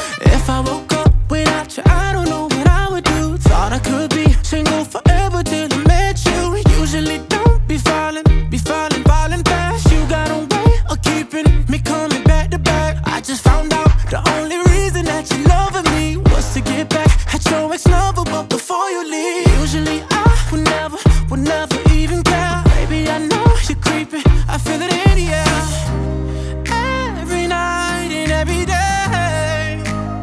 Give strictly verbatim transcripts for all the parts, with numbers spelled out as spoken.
If I woke up without you, I don't know what I would do. Thought I could be single forever till I met you. Usually don't be falling, be falling, falling fast. You got a way of keeping me coming back to back. I just found out the only reason that you loving me was to get back at your ex-lover, but before you leave, usually I would never, would never even care. Baby, I know you're creeping, I feel it in the air. Every night and every day,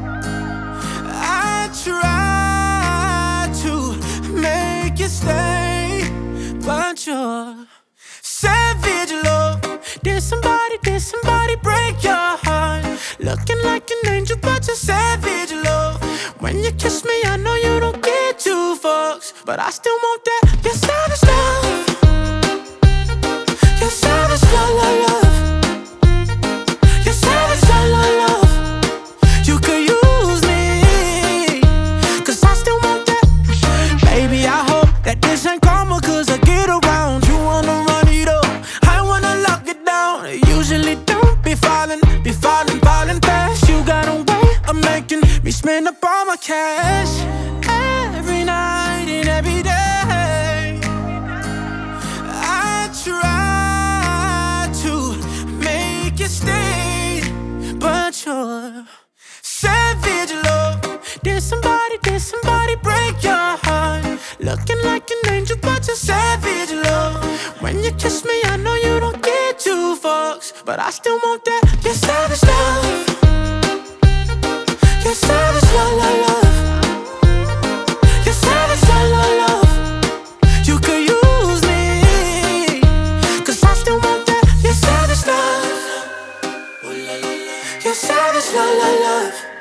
I try to make you stay, but you're savage love. Did somebody, did somebody break your heart? Looking like an angel, but you're savage love. When you kiss me, I know you don't get two fucks, but I still want that. You're savage love. You're savage love, love, love. You're savage love, love, love. You could use me, cause I still want that. Baby, I hope that this ain't karma, cause I get around. You wanna run it up, I wanna lock it down. Usually don't be falling, be falling, falling fast. You got a way of making me spend up all my cash. Every night and every day, I try to make you stay, but you're savage love. Did somebody, did somebody break your heart? Looking like an angel, but you're savage love. When you kiss me, I know you don't get two fucks, but I still want that. You're savage love. You're savage love, love, love. You're savage love, love, love. You could use me, cause I still want that. You're savage love. You're savage love, love, love.